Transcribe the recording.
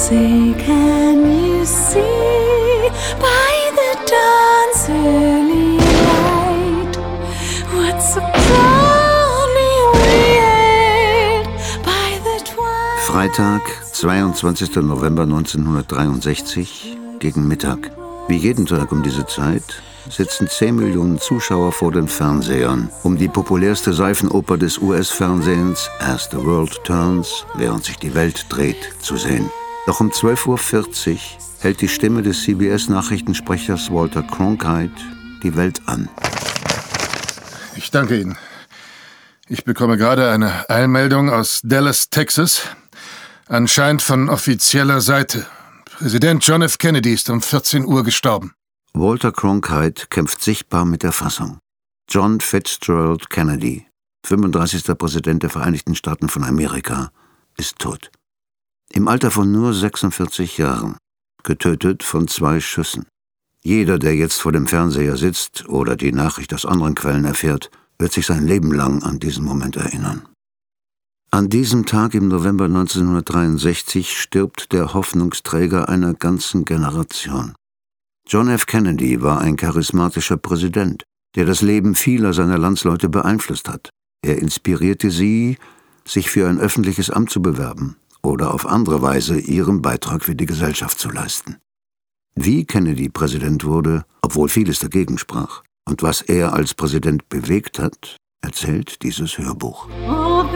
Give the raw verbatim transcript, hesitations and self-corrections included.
Say, can you see by the dawn's early light what so proudly we hailed by the twilight? Freitag, zweiundzwanzigster November neunzehnhundertdreiundsechzig, gegen Mittag. Wie jeden Tag um diese Zeit sitzen zehn Millionen Zuschauer vor den Fernsehern, um die populärste Seifenoper des U S-Fernsehens, As the World Turns, während sich die Welt dreht, zu sehen. Doch um zwölf Uhr vierzig hält die Stimme des C B S-Nachrichtensprechers Walter Cronkite die Welt an. Ich danke Ihnen. Ich bekomme gerade eine Eilmeldung aus Dallas, Texas. Anscheinend von offizieller Seite. Präsident John F. Kennedy ist um vierzehn Uhr gestorben. Walter Cronkite kämpft sichtbar mit der Fassung. John Fitzgerald Kennedy, fünfunddreißigster Präsident der Vereinigten Staaten von Amerika, ist tot. Im Alter von nur sechsundvierzig Jahren, getötet von zwei Schüssen. Jeder, der jetzt vor dem Fernseher sitzt oder die Nachricht aus anderen Quellen erfährt, wird sich sein Leben lang an diesen Moment erinnern. An diesem Tag im November neunzehnhundertdreiundsechzig stirbt der Hoffnungsträger einer ganzen Generation. John F. Kennedy war ein charismatischer Präsident, der das Leben vieler seiner Landsleute beeinflusst hat. Er inspirierte sie, sich für ein öffentliches Amt zu bewerben oder auf andere Weise ihren Beitrag für die Gesellschaft zu leisten. Wie Kennedy Präsident wurde, obwohl vieles dagegen sprach, und was er als Präsident bewegt hat, erzählt dieses Hörbuch. Oh,